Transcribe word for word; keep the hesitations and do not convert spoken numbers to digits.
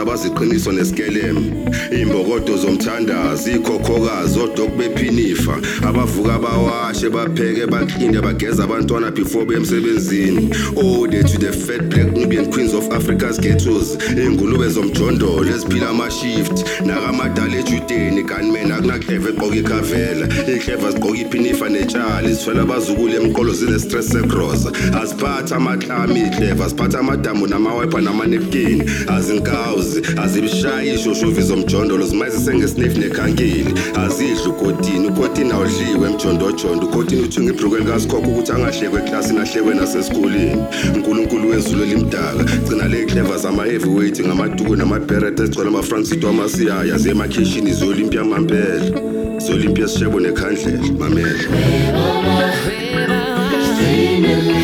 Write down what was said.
abaziqiniso neskelem imbokodo zomthandazi ikhokhokazi odok bephinifa abavuka bawashe bapheke baklinde bageza abantwana before bemsebenzini ode to the fat black Nubian queens of Africa's ghettos ingulube zomjondolo eziphila ama-shift nakamadala ejudeni gunmen akunakleva egqoka ikhavela ikleva zigqoka iphinifa netshali izithwela abazukule emqolo zine-stress secrosa aziphatha amaklami ikleva aziphatha amadamu namawipa namanepkini azinkawuzi azibishayi ishoshovi zomjondolo zimayizise ngesnefu nekhankeni azidla ukotini ukotini awudliwe emjondojondo ukotini uthunga ibhruku elikasikhokho ukuthi angahlekwe eklasini ahlekwe nasesikoleni unkulunkulu wezulu elimdaka gcina le kleva zama-heavyweight ngamaduku namabheret ezigcwala ama-francito amasiyaya ziyemakhishini ziyolimpia mampela ziyolimpia sishebo nekhandlela mamela.